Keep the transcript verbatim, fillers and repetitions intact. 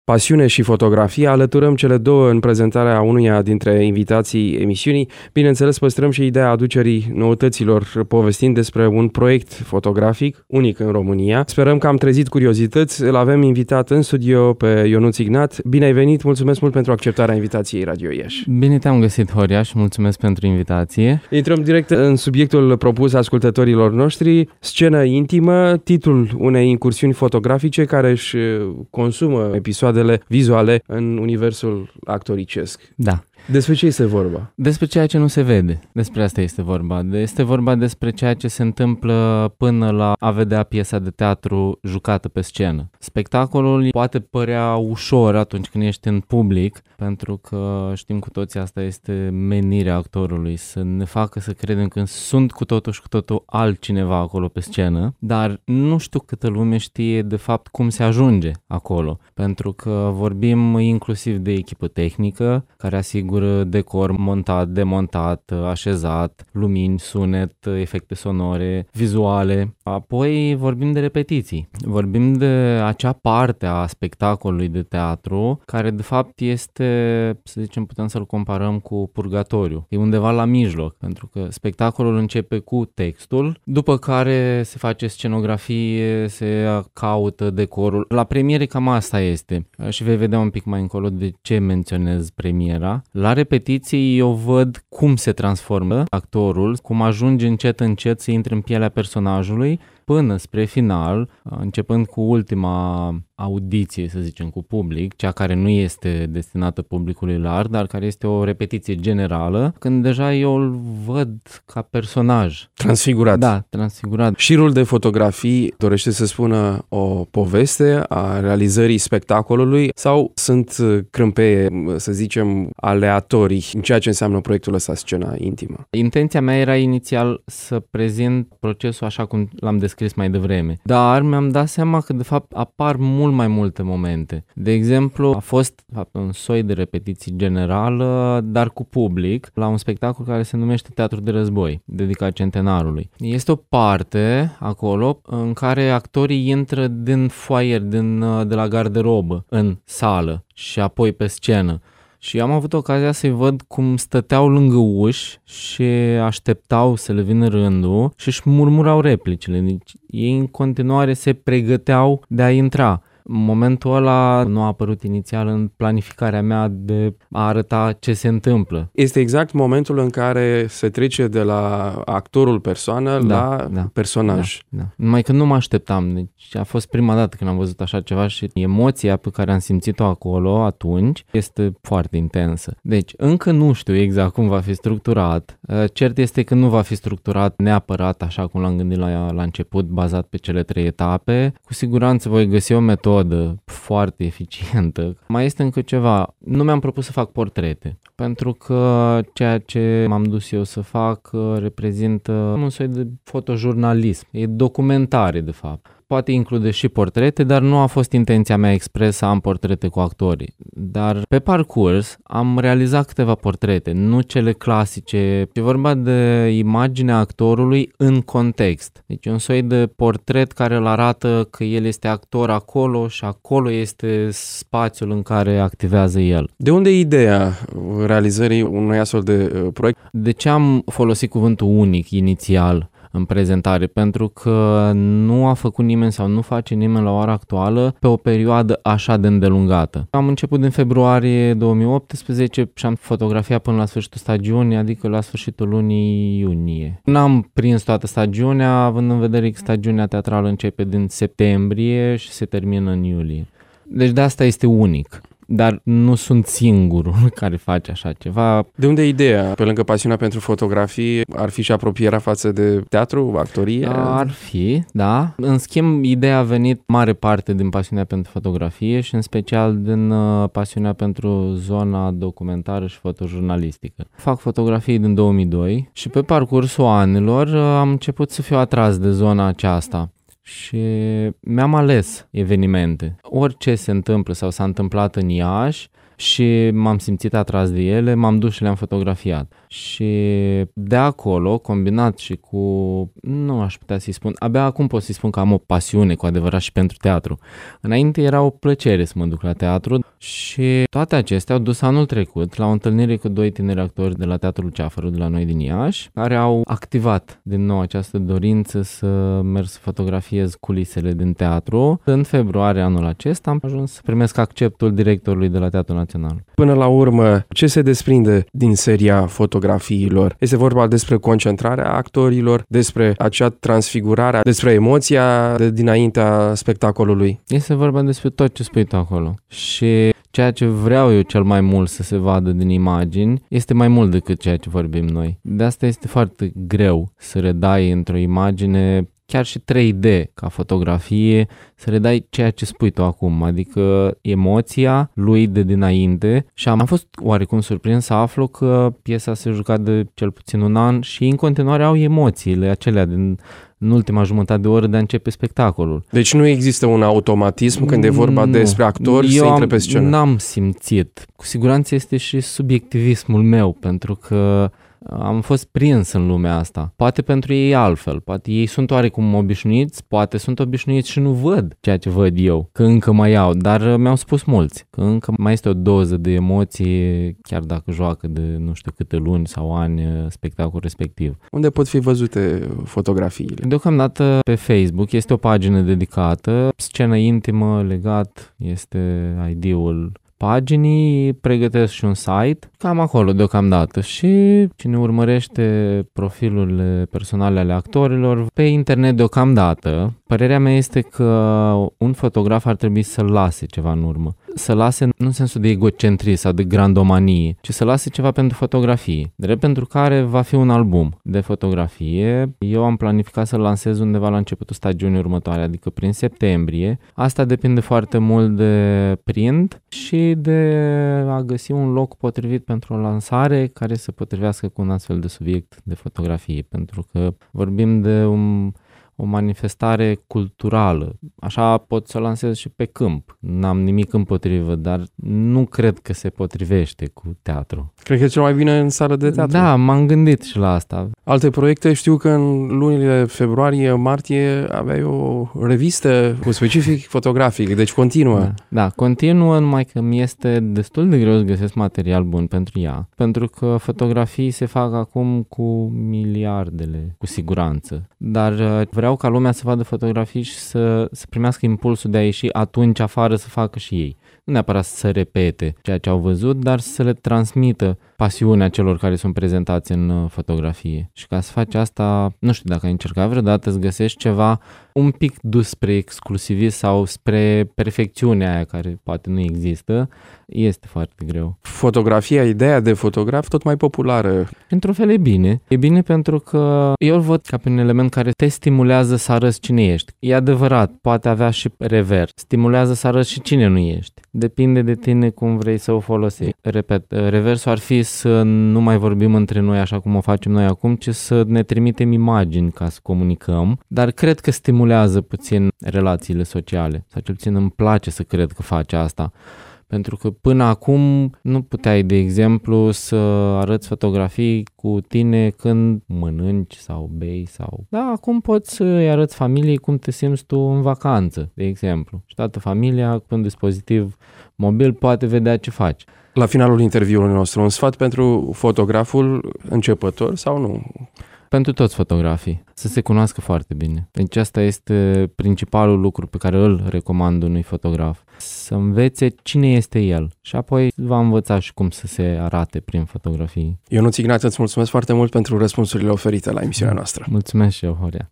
Pasiune și fotografie, alăturăm cele două în prezentarea unuia dintre invitații emisiunii. Bineînțeles, păstrăm și ideea aducerii noutăților, povestind despre un proiect fotografic unic în România. Sperăm că am trezit curiozități. Îl avem invitat în studio pe Ionuț Ignat. Bine ai venit, mulțumesc mult pentru acceptarea invitației Radio Iași. Bine te-am găsit, Horia, și mulțumesc pentru invitație. Intrăm direct în subiectul propus ascultătorilor noștri. Scenă intimă, titlul unei incursiuni fotografice care își consumă episoadele vizuale în universul actoricesc. Da. Despre ce este vorba? Despre ceea ce nu se vede. Despre asta este vorba. Este vorba despre ceea ce se întâmplă până la a vedea piesa de teatru jucată pe scenă. Spectacolul poate părea ușor atunci când ești în public, pentru că știm cu toții, asta este menirea actorului, să ne facă să credem că sunt cu totul și cu totul altcineva acolo pe scenă, dar nu știu câtă lume știe de fapt cum se ajunge acolo, pentru că vorbim inclusiv de echipă tehnică, care asigură decor montat, demontat, așezat, lumini, sunet, efecte sonore, vizuale. Apoi vorbim de repetiții. Vorbim de acea parte a spectacolului de teatru care de fapt este, să zicem, putem să-l comparăm cu purgatoriu. E undeva la mijloc, pentru că spectacolul începe cu textul, după care se face scenografie, se caută decorul. La premiere cam asta este. Și vei vedea un pic mai încolo de ce menționez premiera. La repetiții eu văd cum se transformă actorul, cum ajunge încet încet să intre în pielea personajului până spre final, începând cu ultima audiție, să zicem, cu public, cea care nu este destinată publicului larg, dar care este o repetiție generală, când deja eu îl văd ca personaj. Transfigurat. Da, transfigurat. Șirul de fotografii dorește să spună o poveste a realizării spectacolului sau sunt crâmpeie, să zicem, aleatorii în ceea ce înseamnă proiectul ăsta, scena intimă? Intenția mea era inițial să prezint procesul așa cum l-am descris mai devreme, dar mi-am dat seama că de fapt apar mult mai multe momente. De exemplu, a fost de fapt, un soi de repetiție generală, dar cu public, la un spectacol care se numește Teatru de Război, dedicat centenarului. Este o parte acolo în care actorii intră din foaier, din, de la garderobă, în sală și apoi pe scenă. Și am avut ocazia să-i văd cum stăteau lângă uși și așteptau să le vină rândul și își murmurau replicile. Deci ei în continuare se pregăteau de a intra. Momentul ăla nu a apărut inițial în planificarea mea de a arăta ce se întâmplă. Este exact momentul în care se trece de la actorul persoană da, la da, personaj. Da, da. Numai că nu mă așteptam. Deci a fost prima dată când am văzut așa ceva și emoția pe care am simțit-o acolo atunci este foarte intensă. Deci încă nu știu exact cum va fi structurat. Cert este că nu va fi structurat neapărat așa cum l-am gândit la, la început, bazat pe cele trei etape. Cu siguranță voi găsi o metodă foarte eficientă. Mai este încă ceva. Nu mi-am propus să fac portrete, pentru că ceea ce m-am dus eu să fac reprezintă un soi de fotojurnalism. E documentare, de fapt. Poate include și portrete, dar nu a fost intenția mea expres să am portrete cu actorii. Dar pe parcurs am realizat câteva portrete, nu cele clasice. E vorba de imaginea actorului în context. Deci un soi de portret care îl arată că el este actor acolo și acolo este spațiul în care activează el. De unde e ideea realizării unui astfel de proiect? De ce am folosit cuvântul unic inițial în prezentare? Pentru că nu a făcut nimeni sau nu face nimeni la ora actuală pe o perioadă așa de îndelungată. Am început din februarie două mii optsprezece și am fotografiat până la sfârșitul stagiunii, adică la sfârșitul lunii iunie. N-am prins toată stagiunea, având în vedere că stagiunea teatrală începe din septembrie și se termină în iulie. Deci de asta este unic. Dar nu sunt singurul care face așa ceva. De unde e ideea? Pe lângă pasiunea pentru fotografii, ar fi și apropierea față de teatru, actorie? Ar fi, da. În schimb, ideea a venit mare parte din pasiunea pentru fotografie și în special din uh, pasiunea pentru zona documentară și fotojurnalistică. Fac fotografii din două mii doi și pe parcursul anilor uh, am început să fiu atras de zona aceasta. Și mi-am ales evenimente. Orice se întâmplă sau s-a întâmplat în Iași și m-am simțit atras de ele, m-am dus și le-am fotografiat. Și de acolo, combinat și cu, nu aș putea să-i spun, abia acum pot să-i spun că am o pasiune cu adevărat și pentru teatru. Înainte era o plăcere să mă duc la teatru și toate acestea au dus anul trecut la o întâlnire cu doi tineri actori de la Teatrul Ceafăru de la noi din Iași, care au activat din nou această dorință să merg să fotografiez culisele din teatru. În februarie anul acesta am ajuns să primesc acceptul directorului de la Teatrul Național. Până la urmă, ce se desprinde din seria fotografiilor? Este vorba despre concentrarea actorilor, despre acea transfigurare, despre emoția de dinaintea spectacolului? Este vorba despre tot ce spui tu acolo. Și ceea ce vreau eu cel mai mult să se vadă din imagini este mai mult decât ceea ce vorbim noi. De asta este foarte greu să redai într-o imagine chiar și trei D ca fotografie, să redai ceea ce spui tu acum, adică emoția lui de dinainte. Și am fost oarecum surprins să aflu că piesa se juca de cel puțin un an și în continuare au emoțiile acelea din în ultima jumătate de oră de a începe spectacolul. Deci nu există un automatism când e vorba nu. despre actori să intre pe scenă? Eu n-am simțit. Cu siguranță este și subiectivismul meu, pentru că am fost prins în lumea asta. Poate pentru ei altfel, poate ei sunt oarecum obișnuiți, poate sunt obișnuiți și nu văd ceea ce văd eu, că încă mai au, dar mi-au spus mulți că încă mai este o doză de emoție, chiar dacă joacă de nu știu câte luni sau ani spectacolul respectiv. Unde pot fi văzute fotografiile? Deocamdată pe Facebook este o pagină dedicată, scenă intimă, legat, este I D-ul paginii, pregătesc și un site, cam acolo deocamdată. Și cine urmărește profilurile personale ale actorilor pe internet deocamdată, părerea mea este că un fotograf ar trebui să lase ceva în urmă. Să lase nu în sensul de egocentrism sau de grandomanie, ci să lase ceva pentru fotografie, drept pentru care va fi un album de fotografie. Eu am planificat să-l lansez undeva la începutul stagiunii următoare, adică prin septembrie. Asta depinde foarte mult de print și de a găsi un loc potrivit pentru o lansare care să potrivească cu un astfel de subiect de fotografie, pentru că vorbim de un o manifestare culturală. Așa pot să o lansez și pe câmp. N-am nimic împotrivă, dar nu cred că se potrivește cu teatru. Cred că e cel mai bine în sală de teatru. Da, m-am gândit și la asta. Alte proiecte, știu că în lunile februarie-martie aveai o revistă cu specific fotografic, deci continuă. Da, da, continuă, numai că mi este destul de greu să găsesc material bun pentru ea, pentru că fotografii se fac acum cu miliardele, cu siguranță. Dar vreau ca lumea să vadă fotografii și să, să primească impulsul de a ieși atunci afară să facă și ei. Nu neapărat să repete ceea ce au văzut, dar să le transmită pasiunea celor care sunt prezentați în fotografie. Și ca să faci asta, nu știu dacă ai încercat vreodată să găsești ceva un pic dus spre exclusivism sau spre perfecțiunea aia care poate nu există, este foarte greu. Fotografia, ideea de fotograf tot mai populară. Într-un fel e bine. E bine pentru că eu îl văd ca pe un element care te stimulează să arăți cine ești. E adevărat, poate avea și revers. Stimulează să arăți și cine nu ești. Depinde de tine cum vrei să o folosești. Repet, reversul ar fi să nu mai vorbim între noi așa cum o facem noi acum, ci să ne trimitem imagini ca să comunicăm, dar cred că stimulează puțin relațiile sociale, sau cel puțin îmi place să cred că face asta. Pentru că până acum nu puteai, de exemplu, să arăți fotografii cu tine când mănânci sau bei sau... Da, acum poți să-i arăți familiei cum te simți tu în vacanță, de exemplu. Și toată familia cu un dispozitiv mobil poate vedea ce faci. La finalul interviului nostru, un sfat pentru fotograful începător sau nu? Pentru toți fotografii, să se cunoască foarte bine. Deci asta este principalul lucru pe care îl recomand unui fotograf. Să învețe cine este el și apoi va învăța și cum să se arate prin fotografii. Ionuț Ignat, îți mulțumesc foarte mult pentru răspunsurile oferite la emisiunea noastră. Mulțumesc și eu, Horia.